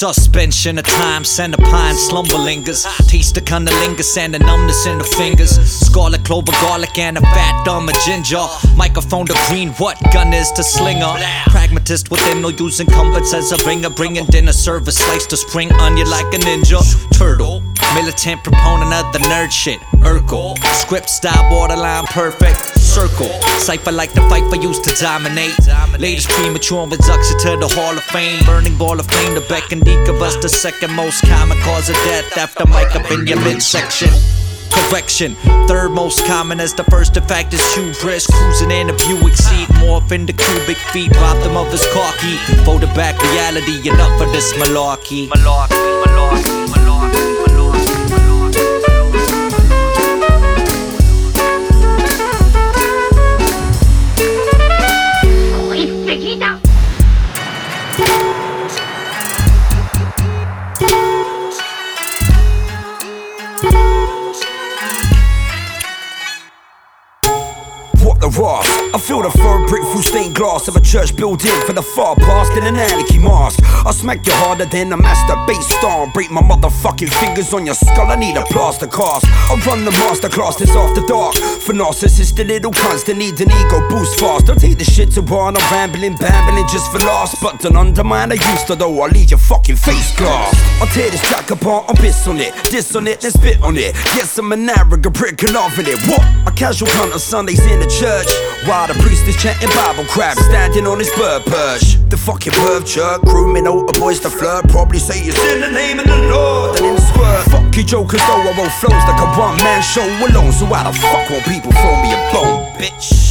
Suspension of time, center pine, slumber lingers. Taste the cunnilingus and the numbness in the fingers. Scarlet clover, garlic, and a fat thumb of ginger. Microphone to green, what gun is to slinger. Pragmatist within, no using comforts as a ringer. Bringing dinner service, slice to spring onion like a ninja. Turtle, militant proponent of the nerd shit. Urkel, script style, borderline perfect. Circle, cipher like the Fifer used to dominate. Latest premature reduction to the Hall of Fame. Burning ball of flame, the Beck and Decabus, the second most common cause of death after mic up in your midsection. Correction, third most common as the first. In fact, is hubris. Cruising in a Buick seat, morph into cubic feet. Robbed them of his car key. Folded back reality, enough of this malarkey. Ross. I feel the firm brick through stained glass of a church building for the far past in an anarchy mask. I'll smack you harder than a master bass star. Break my motherfucking fingers on your skull, I need a plaster cast. I'll run the masterclass this after dark. For narcissists, the little cunts that need an ego boost fast. Don't take the shit to one, I'm rambling, bambling just for laughs. But don't undermine, I used to though, I'll leave your fucking face glass. I'll tear this track apart, I'll piss on it, diss on it, then spit on it. Yes, I'm an arrogant prick and laughing it. What? A casual cunt on Sundays in the church, while the priest is chanting Bible crap, standing on his bird perch. The fucking perv jerk, grooming older boys to flirt. Probably say it's in the name of the Lord, and then squirt. Fuck you jokers though, I roll flows like a one-man show alone. So why the fuck won't people throw me a bone, bitch?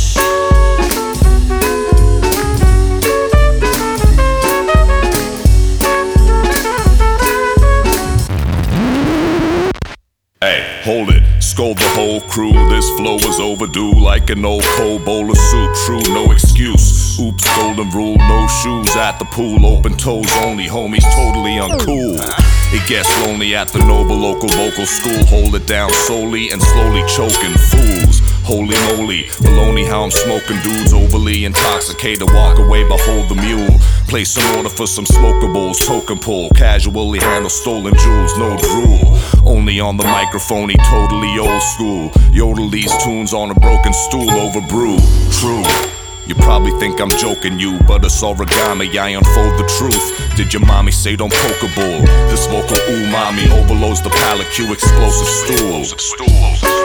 Hey, hold it, scold the whole crew. This flow is overdue like an old cold bowl of soup. True, no excuse. Oops, golden rule, no shoes at the pool. Open toes only, homies totally uncool. It gets lonely at the noble local vocal school. Hold it down solely and slowly choking fools. Holy moly, baloney how I'm smoking dudes. Overly intoxicated, walk away, behold the mule. Place an order for some smokables, token pull. Casually handle stolen jewels, no drool. Only on the microphone, he totally old school. Yodel these tunes on a broken stool over brew. True. You probably think I'm joking you, but it's origami, I unfold the truth. Did your mommy say don't poke a bull? This vocal umami overloads the palate, cue explosive stools.